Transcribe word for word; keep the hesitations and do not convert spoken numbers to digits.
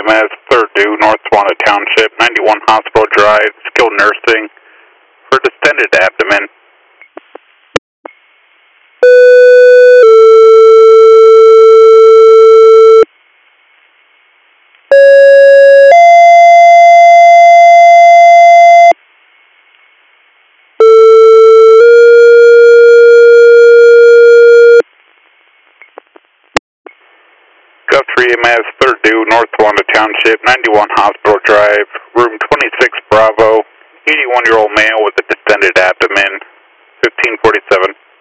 M S, third due, North Swana Township, ninety-one Hospital Drive, skilled nursing for distended abdomen. Guthrie M S, third due, North Swana Township, ninety-one Hospital Drive, room twenty-six Bravo, eighty-one-year-old male with a distended abdomen, fifteen forty-seven.